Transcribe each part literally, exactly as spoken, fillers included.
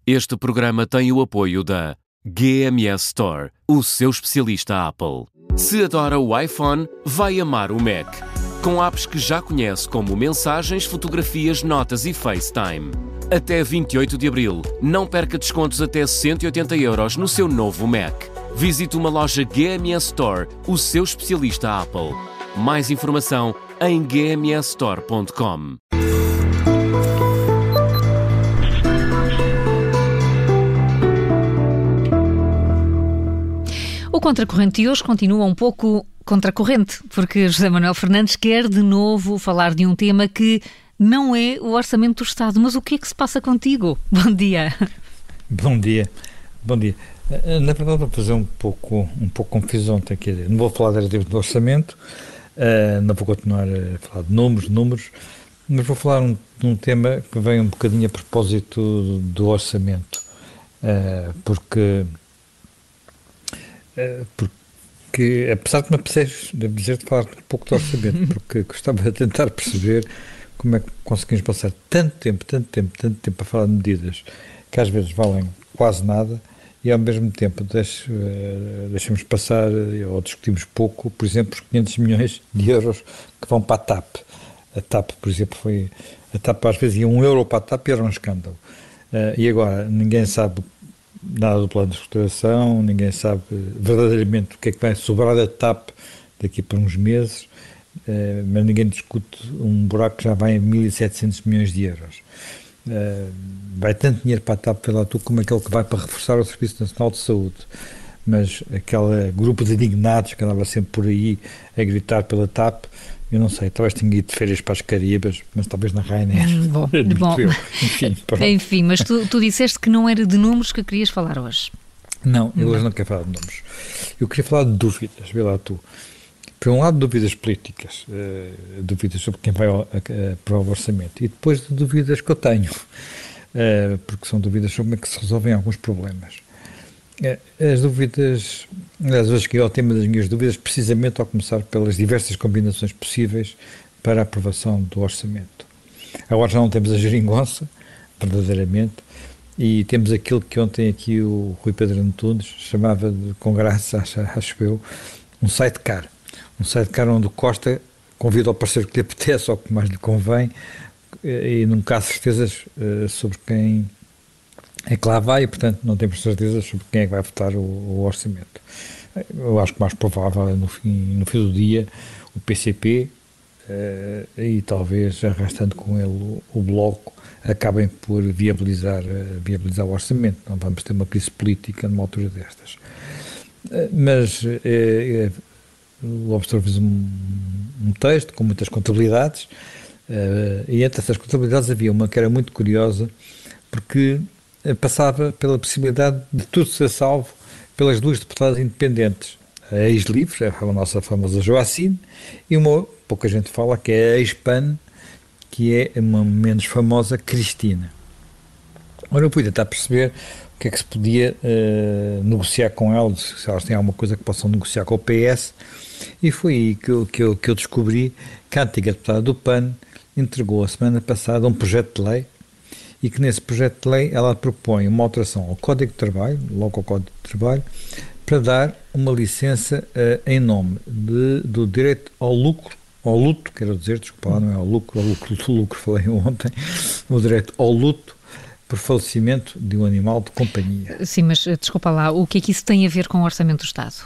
Este programa tem o apoio da G M S Store, o seu especialista Apple. Se adora o iPhone, vai amar o Mac. Com apps que já conhece como Mensagens, Fotografias, Notas e FaceTime. Até vinte e oito de abril, não perca descontos até cento e oitenta euros no seu novo Mac. Visite uma loja G M S Store, o seu especialista Apple. Mais informação em g m s store ponto com. O Contracorrente de hoje continua um pouco contracorrente, porque José Manuel Fernandes quer de novo falar de um tema que não é o Orçamento do Estado. Mas o que é que se passa contigo? Bom dia. Bom dia. Bom dia. Na verdade, vou fazer um pouco, um pouco confusão. Quer dizer, não vou falar diretamente do orçamento, uh, não vou continuar a falar de números, números, mas vou falar um, de um tema que vem um bocadinho a propósito do, do orçamento, uh, porque, uh, porque, apesar de me apetecer, devo dizer-te, falar um pouco do orçamento, porque gostava de tentar perceber como é que conseguimos passar tanto tempo, tanto tempo, tanto tempo a falar de medidas que às vezes valem quase nada, e ao mesmo tempo deixe, uh, deixamos passar, ou discutimos pouco, por exemplo, os quinhentos milhões de euros que vão para a TAP. A TAP, por exemplo, foi... A TAP às vezes ia um euro para a TAP e era um escândalo. Uh, e agora ninguém sabe nada do plano de reestruturação, ninguém sabe verdadeiramente o que é que vai sobrar da TAP daqui para uns meses, uh, mas ninguém discute um buraco que já vai em mil e setecentos milhões de euros. Uh, vai tanto dinheiro para a TAP, pela tu, como aquele que vai para reforçar o Serviço Nacional de Saúde, mas aquele grupo de indignados que andava sempre por aí a gritar pela TAP, eu não sei, talvez tenha ido de férias para as Caraíbas, mas talvez na Ryanair. Hum, bom, bom. Enfim, Enfim, mas tu, tu disseste que não era de números que querias falar hoje. Não, eu hoje não quero falar de números. Eu queria falar de dúvidas, vê lá tu. Por um lado, dúvidas políticas, uh, dúvidas sobre quem vai ao, a, a, para o orçamento, e depois de dúvidas que eu tenho, uh, porque são dúvidas sobre como é que se resolvem alguns problemas. Uh, as dúvidas, às vezes que é o tema das minhas dúvidas, precisamente ao começar pelas diversas combinações possíveis para a aprovação do orçamento. Agora já não temos a geringonça, verdadeiramente, e temos aquilo que ontem aqui o Rui Pedro Antunes chamava de, com graça, acho, acho eu, um sidecar. Um sidecar onde o Costa convida ao parceiro que lhe apetece ou que mais lhe convém, e nunca há certezas uh, sobre quem é que lá vai, e portanto não temos certezas sobre quem é que vai votar o, o orçamento. Eu acho que mais provável é no fim, no fim do dia o P C P uh, e talvez arrastando com ele o, o Bloco acabem por viabilizar, uh, viabilizar o orçamento. Não vamos ter uma crise política numa altura destas. Uh, mas uh, uh, o Observador fez um, um texto com muitas contabilidades, uh, e entre essas contabilidades havia uma que era muito curiosa, porque uh, passava pela possibilidade de tudo ser salvo pelas duas deputadas independentes, a ex-Livre, a nossa famosa Joacine, e uma, pouca gente fala, que é a ex-P A N, que é uma menos famosa Cristina. Ora, eu pude tentar perceber o que é que se podia uh, negociar com elas, se elas têm alguma coisa que possam negociar com o P S, e foi aí que eu, que eu, que eu descobri que a antiga deputada do P A N entregou a semana passada um projeto de lei, e que nesse projeto de lei ela propõe uma alteração ao Código de Trabalho, logo ao Código de Trabalho, para dar uma licença uh, em nome de, do direito ao lucro, ao luto, quero dizer, desculpa lá, não é ao lucro, ao lucro do lucro, falei ontem, o direito ao luto por falecimento de um animal de companhia. Sim, mas desculpa lá, o que é que isso tem a ver com o Orçamento do Estado?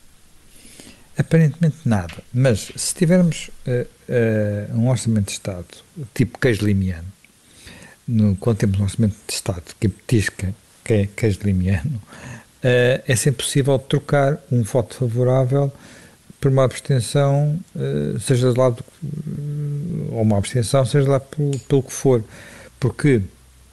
Aparentemente nada, mas se tivermos uh, uh, um Orçamento de Estado tipo queijo limiano, no, quando temos um Orçamento de Estado que petisca, que é queijo limiano, uh, é sempre possível trocar um voto favorável por uma abstenção, uh, seja de lado, uh, ou uma abstenção, seja lá pelo, pelo que for, porque,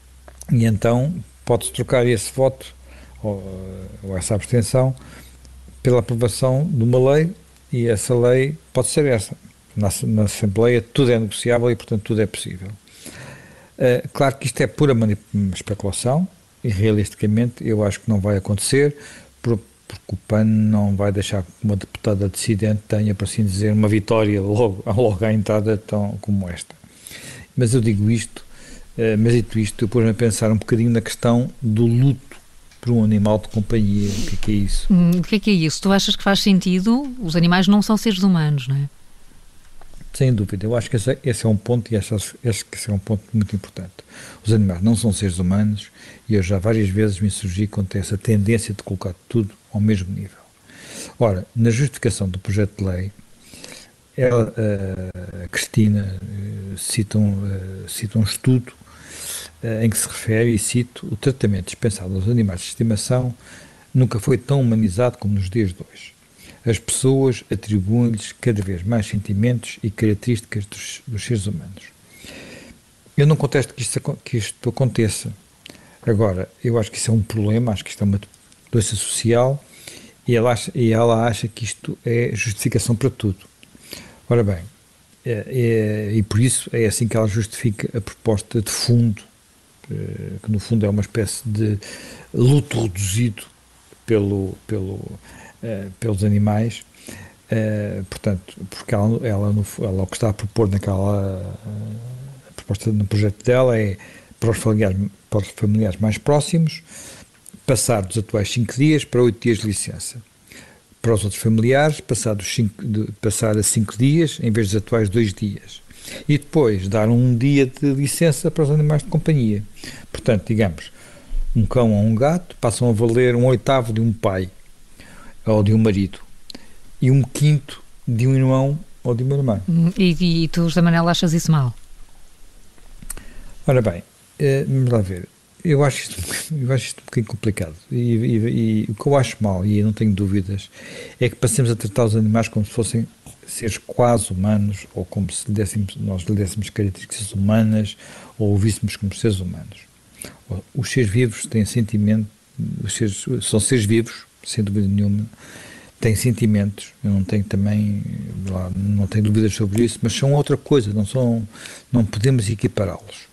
e então pode-se trocar esse voto, ou, ou essa abstenção, pela aprovação de uma lei, e essa lei pode ser essa. Na, na Assembleia tudo é negociável e, portanto, tudo é possível. Uh, claro que isto é pura manip- especulação, e realisticamente eu acho que não vai acontecer, por, porque o P A N não vai deixar que uma deputada dissidente tenha, por assim dizer, uma vitória logo, logo à entrada tão como esta. Mas eu digo isto mas dito isto, eu pus-me a pensar um bocadinho na questão do luto por um animal de companhia. O que é que é isso? Hum, o que é que é isso? Tu achas que faz sentido? Os animais não são seres humanos, não é? Sem dúvida. Eu acho que esse, esse é um ponto, e acho, acho que esse é um ponto muito importante. Os animais não são seres humanos e eu já várias vezes me insurgi contra essa tendência de colocar tudo ao mesmo nível. Ora, na justificação do projeto de lei, ela, a Cristina cita um, cita um estudo em que se refere, e cito, o tratamento dispensado aos animais de estimação nunca foi tão humanizado como nos dias de hoje. As pessoas atribuem-lhes cada vez mais sentimentos e características dos, dos seres humanos. Eu não contesto que isto, que isto aconteça. Agora, eu acho que isso é um problema, acho que isto é uma doença social e ela acha, e ela acha que isto é justificação para tudo. Ora bem, é, é, e por isso é assim que ela justifica a proposta de fundo, que no fundo é uma espécie de luto reduzido pelo, pelo, uh, pelos animais, uh, portanto, porque ela, ela, no, ela o que está a propor naquela uh, a proposta no projeto dela é para os familiares, para os familiares mais próximos passar dos atuais cinco dias para oito dias de licença. Para os outros familiares, passar, dos cinco, de, passar a cinco dias em vez dos atuais dois dias. E depois dar um dia de licença para os animais de companhia. Portanto, digamos, um cão ou um gato passam a valer um oitavo de um pai ou de um marido e um quinto de um irmão ou de uma irmã. E, e tu, José Manuel, achas isso mal? Ora bem, eh, vamos lá ver. Eu acho isto, eu acho isto um bocadinho complicado. E, e, e o que eu acho mal, e eu não tenho dúvidas, é que passemos a tratar os animais como se fossem seres quase humanos, ou como se lhe dessemos, nós lhe dessemos características humanas, ou o víssemos como seres humanos. Os seres vivos têm sentimento, os seres, são seres vivos, sem dúvida nenhuma, têm sentimentos, eu não tenho também, não tenho dúvidas sobre isso, mas são outra coisa, não, são, não podemos equipará-los.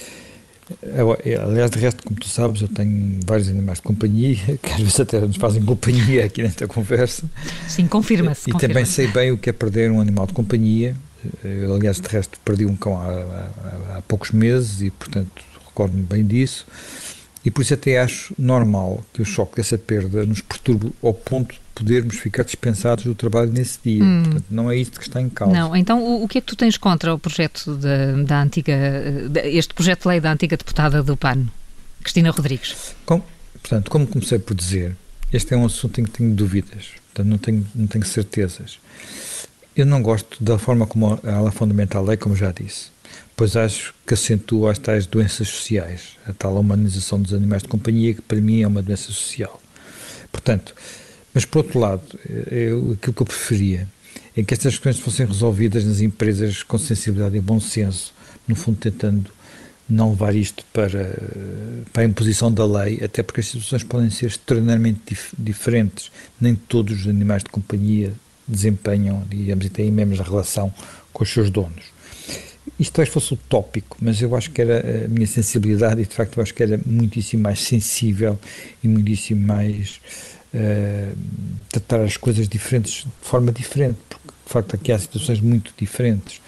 Aliás, de resto, como tu sabes, eu tenho vários animais de companhia, que às vezes até nos fazem companhia aqui nesta conversa. Sim, confirma-se. E confirma-se. também sei bem o que é perder um animal de companhia. Eu, aliás, de resto, perdi um cão há, há, há poucos meses e, portanto, recordo-me bem disso. E por isso até acho normal que o choque dessa perda nos perturbe ao ponto de podermos ficar dispensados do trabalho nesse dia. Hum. Portanto, não é isto que está em causa. Não, então o, o que é que tu tens contra o projeto da, da antiga, este projeto de lei da antiga deputada do P A N, Cristina Rodrigues? Com, portanto, como comecei por dizer, este é um assunto em que tenho dúvidas, portanto não tenho, não tenho certezas. Eu não gosto da forma como ela fundamenta a lei, como já disse, pois acho que acentua as tais doenças sociais, a tal humanização dos animais de companhia, que para mim é uma doença social. Portanto, mas por outro lado, eu, aquilo que eu preferia é que estas questões fossem resolvidas nas empresas com sensibilidade e bom senso, no fundo tentando não levar isto para, para a imposição da lei, até porque as situações podem ser extraordinariamente dif- diferentes, nem todos os animais de companhia desempenham, digamos, e têm a mesma relação com os seus donos. Isto talvez fosse utópico, mas eu acho que era a minha sensibilidade e de facto eu acho que era muitíssimo mais sensível e muitíssimo mais uh, tratar as coisas diferentes de forma diferente, porque de facto aqui há situações muito diferentes.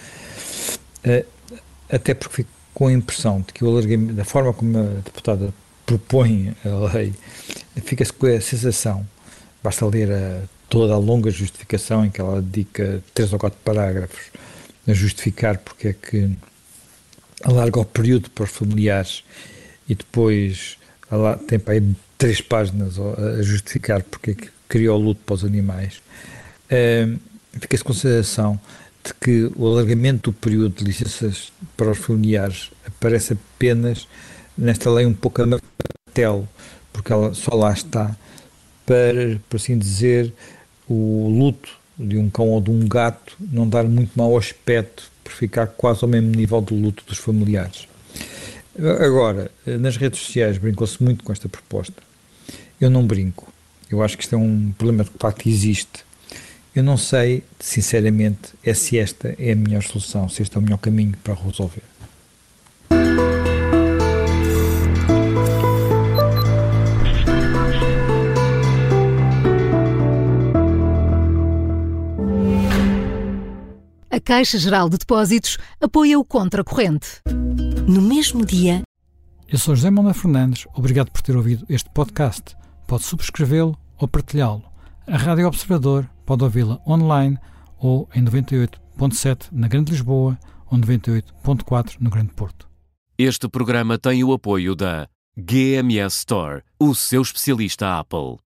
Uh, até porque fico com a impressão de que o alargamento, da forma como a deputada propõe a lei, fica-se com a sensação, basta ler a, toda a longa justificação em que ela dedica três ou quatro parágrafos a justificar porque é que alarga o período para os familiares e depois ela tem para aí três páginas a justificar porque é que criou o luto para os animais. Uh, fica-se com a sensação de que o alargamento do período de licenças para os familiares aparece apenas nesta lei um pouco a martelo, porque ela só lá está para, por assim dizer, o luto de um cão ou de um gato não dar muito mau aspecto por ficar quase ao mesmo nível do luto dos familiares. Agora, nas redes sociais brincou-se muito com esta proposta. Eu não brinco. Eu acho que isto é um problema que de facto existe. Eu não sei, sinceramente, é se esta é a melhor solução, se este é o melhor caminho para resolver. A Caixa Geral de Depósitos apoia o Contra Corrente. no mesmo dia. Eu sou José Manuel Fernandes, obrigado por ter ouvido este podcast. Pode subscrevê-lo ou partilhá-lo. A Rádio Observador pode ouvi-la online ou em noventa e oito ponto sete na Grande Lisboa ou noventa e oito ponto quatro no Grande Porto. Este programa tem o apoio da G M S Store, o seu especialista Apple.